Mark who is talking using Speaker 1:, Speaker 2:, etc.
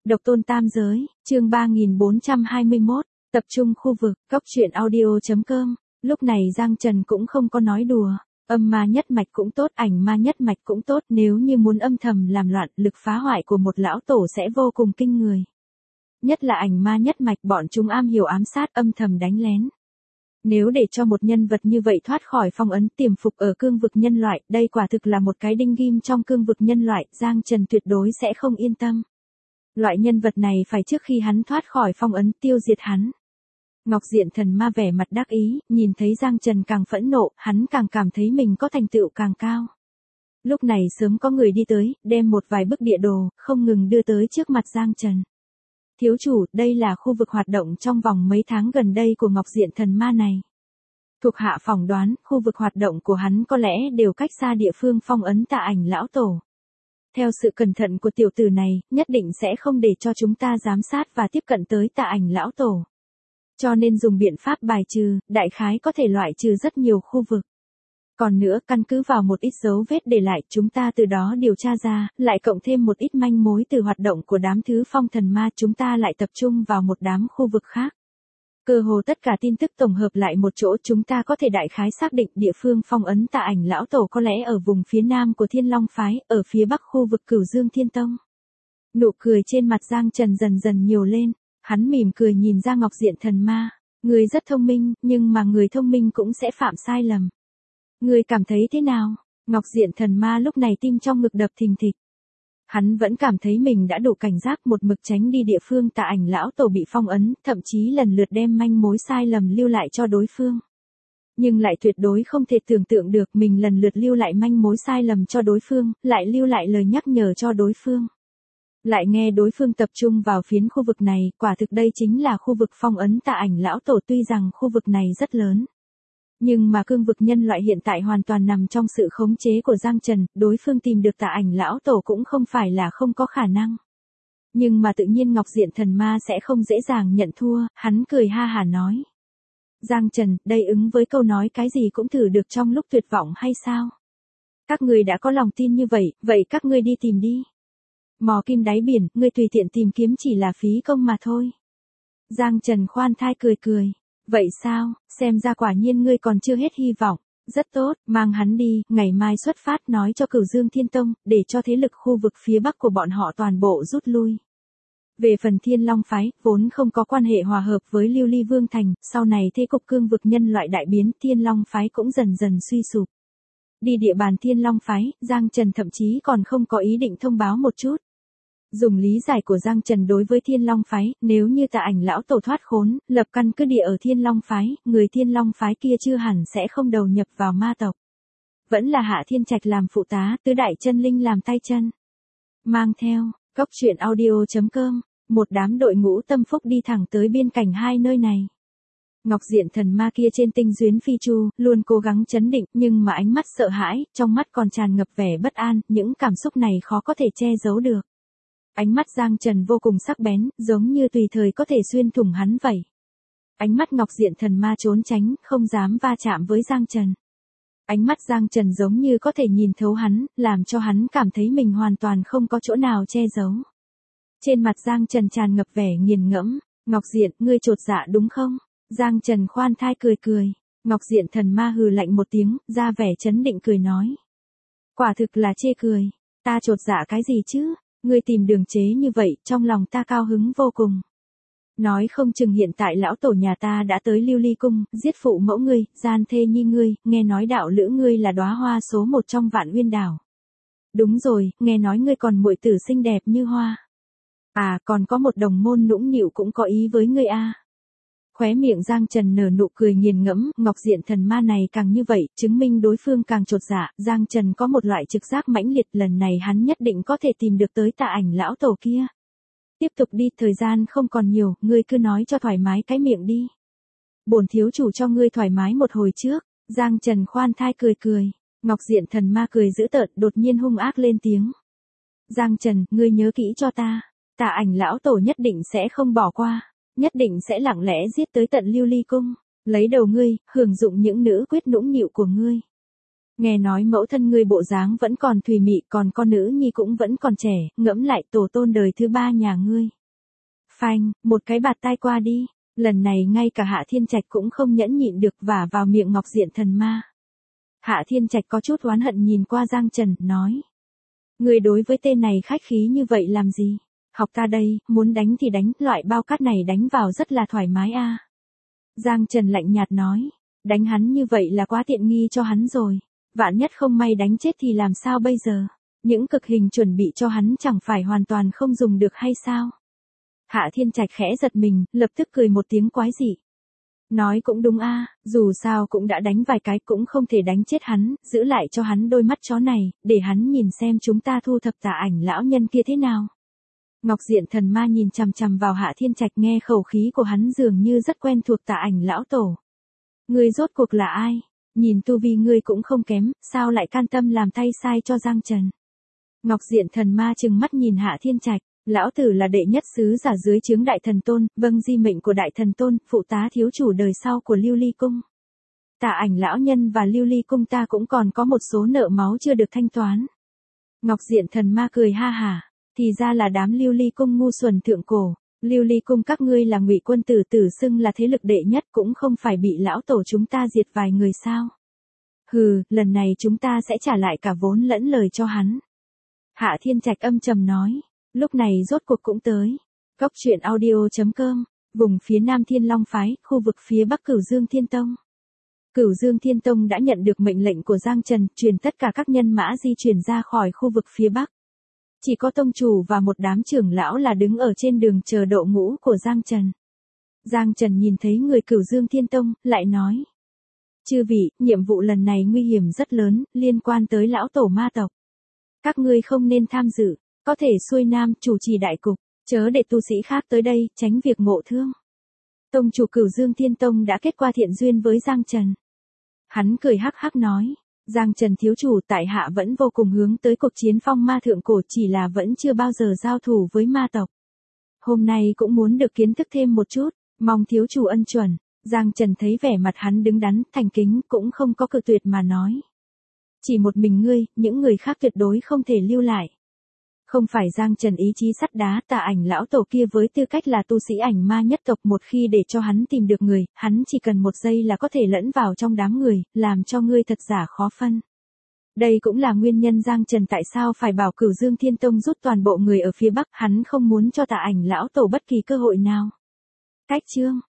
Speaker 1: Độc tôn tam giới, chương 3421, tập trung khu vực, góc truyện audio.com. Lúc này Giang Trần cũng không có nói đùa, âm ma nhất mạch cũng tốt, ảnh ma nhất mạch cũng tốt, nếu như muốn âm thầm làm loạn, lực phá hoại của một lão tổ sẽ vô cùng kinh người. Nhất là ảnh ma nhất mạch, bọn chúng am hiểu ám sát, âm thầm đánh lén. Nếu để cho một nhân vật như vậy thoát khỏi phong ấn tiềm phục ở cương vực nhân loại, đây quả thực là một cái đinh ghim trong cương vực nhân loại, Giang Trần tuyệt đối sẽ không yên tâm. Loại nhân vật này phải trước khi hắn thoát khỏi phong ấn tiêu diệt hắn. Ngọc Diện Thần Ma vẻ mặt đắc ý, nhìn thấy Giang Trần càng phẫn nộ, hắn càng cảm thấy mình có thành tựu càng cao. Lúc này sớm có người đi tới, đem một vài bức địa đồ, không ngừng đưa tới trước mặt Giang Trần. Thiếu chủ, đây là khu vực hoạt động trong vòng mấy tháng gần đây của Ngọc Diện Thần Ma này. Thuộc hạ phỏng đoán, khu vực hoạt động của hắn có lẽ đều cách xa địa phương phong ấn Tà Ảnh lão tổ. Theo sự cẩn thận của tiểu tử này, nhất định sẽ không để cho chúng ta giám sát và tiếp cận tới Tà Ảnh lão tổ. Cho nên dùng biện pháp bài trừ, đại khái có thể loại trừ rất nhiều khu vực. Còn nữa, căn cứ vào một ít dấu vết để lại, chúng ta từ đó điều tra ra, lại cộng thêm một ít manh mối từ hoạt động của đám thứ phong thần ma, chúng ta lại tập trung vào một đám khu vực khác. Cơ hồ tất cả tin tức tổng hợp lại một chỗ, chúng ta có thể đại khái xác định địa phương phong ấn Tà Ảnh lão tổ có lẽ ở vùng phía nam của Thiên Long phái, ở phía bắc khu vực Cửu Dương Thiên Tông. Nụ cười trên mặt Giang Trần dần dần nhiều lên, hắn mỉm cười nhìn ra Ngọc Diện Thần Ma, người rất thông minh, nhưng mà người thông minh cũng sẽ phạm sai lầm. Người cảm thấy thế nào? Ngọc Diện Thần Ma lúc này tim trong ngực đập thình thịch. Hắn vẫn cảm thấy mình đã đủ cảnh giác, một mực tránh đi địa phương Tà Ảnh lão tổ bị phong ấn, thậm chí lần lượt đem manh mối sai lầm lưu lại cho đối phương. Nhưng lại tuyệt đối không thể tưởng tượng được mình lần lượt lưu lại manh mối sai lầm cho đối phương, lại lưu lại lời nhắc nhở cho đối phương. Lại nghe đối phương tập trung vào phiến khu vực này, quả thực đây chính là khu vực phong ấn Tà Ảnh lão tổ, tuy rằng khu vực này rất lớn. Nhưng mà cương vực nhân loại hiện tại hoàn toàn nằm trong sự khống chế của Giang Trần, đối phương tìm được Tà Ảnh lão tổ cũng không phải là không có khả năng. Nhưng mà tự nhiên Ngọc Diện Thần Ma sẽ không dễ dàng nhận thua, hắn cười ha hả nói. Giang Trần, đây ứng với câu nói cái gì cũng thử được trong lúc tuyệt vọng hay sao? Các người đã có lòng tin như vậy, vậy các ngươi đi tìm đi. Mò kim đáy biển, ngươi tùy tiện tìm kiếm chỉ là phí công mà thôi. Giang Trần khoan thai cười cười. Vậy sao, xem ra quả nhiên ngươi còn chưa hết hy vọng. Rất tốt, mang hắn đi, ngày mai xuất phát, nói cho Cửu Dương Thiên Tông, để cho thế lực khu vực phía bắc của bọn họ toàn bộ rút lui. Về phần Thiên Long phái, vốn không có quan hệ hòa hợp với Lưu Ly Vương Thành, sau này thế cục cương vực nhân loại đại biến, Thiên Long phái cũng dần dần suy sụp. Đi địa bàn Thiên Long phái, Giang Trần thậm chí còn không có ý định thông báo một chút. Dùng lý giải của Giang Trần đối với Thiên Long phái, nếu như Tà Ảnh lão tổ thoát khốn, lập căn cứ địa ở Thiên Long phái, người Thiên Long phái kia chưa hẳn sẽ không đầu nhập vào ma tộc. Vẫn là Hạ Thiên Trạch làm phụ tá, Tứ Đại Chân Linh làm tay chân. Mang theo, góc truyện audio.com, một đám đội ngũ tâm phúc đi thẳng tới biên cảnh hai nơi này. Ngọc Diện Thần Ma kia trên tinh duyến phi chu, luôn cố gắng trấn định, nhưng mà ánh mắt sợ hãi, trong mắt còn tràn ngập vẻ bất an, những cảm xúc này khó có thể che giấu được. Ánh mắt Giang Trần vô cùng sắc bén, giống như tùy thời có thể xuyên thủng hắn vậy. Ánh mắt Ngọc Diện Thần Ma trốn tránh, không dám va chạm với Giang Trần. Ánh mắt Giang Trần giống như có thể nhìn thấu hắn, làm cho hắn cảm thấy mình hoàn toàn không có chỗ nào che giấu. Trên mặt Giang Trần tràn ngập vẻ nghiền ngẫm, Ngọc Diện, ngươi chột dạ đúng không? Giang Trần khoan thai cười cười. Ngọc Diện Thần Ma hừ lạnh một tiếng, ra vẻ trấn định cười nói. Quả thực là chê cười, ta chột dạ cái gì chứ? Ngươi tìm đường chế như vậy, trong lòng ta cao hứng vô cùng. Nói không chừng hiện tại lão tổ nhà ta đã tới Lưu Ly Cung, giết phụ mẫu ngươi, gian thê nhi ngươi, nghe nói đạo lữ ngươi là đóa hoa số một trong Vạn Uyên Đảo. Đúng rồi, nghe nói ngươi còn muội tử xinh đẹp như hoa. À, còn có một đồng môn nũng nịu cũng có ý với ngươi a. Khóe miệng Giang Trần nở nụ cười nghiền ngẫm, Ngọc Diện Thần Ma này càng như vậy, chứng minh đối phương càng chột dạ, Giang Trần có một loại trực giác mãnh liệt, lần này hắn nhất định có thể tìm được tới Tà Ảnh lão tổ kia. Tiếp tục đi, thời gian không còn nhiều, ngươi cứ nói cho thoải mái cái miệng đi. Bổn thiếu chủ cho ngươi thoải mái một hồi trước, Giang Trần khoan thai cười cười, Ngọc Diện Thần Ma cười dữ tợn, đột nhiên hung ác lên tiếng. Giang Trần, ngươi nhớ kỹ cho ta, Tà Ảnh lão tổ nhất định sẽ không bỏ qua. Nhất định sẽ lặng lẽ giết tới tận Lưu Ly Cung, lấy đầu ngươi, hưởng dụng những nữ quyết nũng nịu của ngươi. Nghe nói mẫu thân ngươi bộ dáng vẫn còn thùy mị, còn con nữ nhi cũng vẫn còn trẻ, ngẫm lại tổ tôn đời thứ ba nhà ngươi. Phanh, một cái bạt tai qua đi, lần này ngay cả Hạ Thiên Trạch cũng không nhẫn nhịn được vả vào miệng Ngọc Diện Thần Ma. Hạ Thiên Trạch có chút oán hận nhìn qua Giang Trần, nói. Ngươi đối với tên này khách khí như vậy làm gì? Học ta đây, muốn đánh thì đánh, loại bao cát này đánh vào rất là thoải mái a. Giang Trần lạnh nhạt nói, đánh hắn như vậy là quá tiện nghi cho hắn rồi. Vạn nhất không may đánh chết thì làm sao bây giờ? Những cực hình chuẩn bị cho hắn chẳng phải hoàn toàn không dùng được hay sao? Hạ Thiên Trạch khẽ giật mình, lập tức cười một tiếng quái dị. Nói cũng đúng a, dù sao cũng đã đánh vài cái cũng không thể đánh chết hắn, giữ lại cho hắn đôi mắt chó này, để hắn nhìn xem chúng ta thu thập Tà Ảnh lão nhân kia thế nào. Ngọc Diện Thần Ma nhìn chằm chằm vào Hạ Thiên Trạch, nghe khẩu khí của hắn dường như rất quen thuộc Tà Ảnh lão tổ. Ngươi rốt cuộc là ai? Nhìn tu vi ngươi cũng không kém, sao lại can tâm làm tay sai cho Giang Trần? Ngọc Diện Thần Ma trừng mắt nhìn Hạ Thiên Trạch, lão tử là đệ nhất sứ giả dưới trướng Đại Thần Tôn, vâng di mệnh của Đại Thần Tôn, phụ tá thiếu chủ đời sau của Lưu Ly Cung. Tà Ảnh lão nhân và Lưu Ly Cung ta cũng còn có một số nợ máu chưa được thanh toán. Ngọc Diện Thần Ma cười ha hả, thì ra là đám Lưu Ly Cung ngu xuẩn thượng cổ. Lưu Ly Cung các ngươi là Ngụy quân tử tử xưng là thế lực đệ nhất, cũng không phải bị lão tổ chúng ta diệt vài người sao? Hừ, lần này chúng ta sẽ trả lại cả vốn lẫn lời cho hắn. Hạ Thiên Trạch âm trầm nói, lúc này rốt cuộc cũng tới. Cốc truyện audio.com, vùng phía Nam Thiên Long phái, khu vực phía Bắc Cửu Dương Thiên Tông. Cửu Dương Thiên Tông đã nhận được mệnh lệnh của Giang Trần, truyền tất cả các nhân mã di chuyển ra khỏi khu vực phía Bắc. Chỉ có tông chủ và một đám trưởng lão là đứng ở trên đường chờ độ ngũ của Giang Trần. Giang Trần nhìn thấy người Cửu Dương Thiên Tông, lại nói. Chư vị, nhiệm vụ lần này nguy hiểm rất lớn, liên quan tới lão tổ ma tộc. Các ngươi không nên tham dự, có thể xuôi nam chủ trì đại cục, chớ để tu sĩ khác tới đây, tránh việc ngộ thương. Tông chủ Cửu Dương Thiên Tông đã kết qua thiện duyên với Giang Trần. Hắn cười hắc hắc nói. Giang Trần thiếu chủ, tại hạ vẫn vô cùng hướng tới cuộc chiến phong ma thượng cổ, chỉ là vẫn chưa bao giờ giao thủ với ma tộc. Hôm nay cũng muốn được kiến thức thêm một chút, mong thiếu chủ ân chuẩn. Giang Trần thấy vẻ mặt hắn đứng đắn, thành kính, cũng không có cự tuyệt mà nói. Chỉ một mình ngươi, những người khác tuyệt đối không thể lưu lại. Không phải Giang Trần ý chí sắt đá, Tà Ảnh lão tổ kia với tư cách là tu sĩ ảnh ma nhất tộc, một khi để cho hắn tìm được người, hắn chỉ cần một giây là có thể lẫn vào trong đám người, làm cho ngươi thật giả khó phân. Đây cũng là nguyên nhân Giang Trần tại sao phải bảo Cửu Dương Thiên Tông rút toàn bộ người ở phía Bắc, hắn không muốn cho Tà Ảnh lão tổ bất kỳ cơ hội nào. Cách chương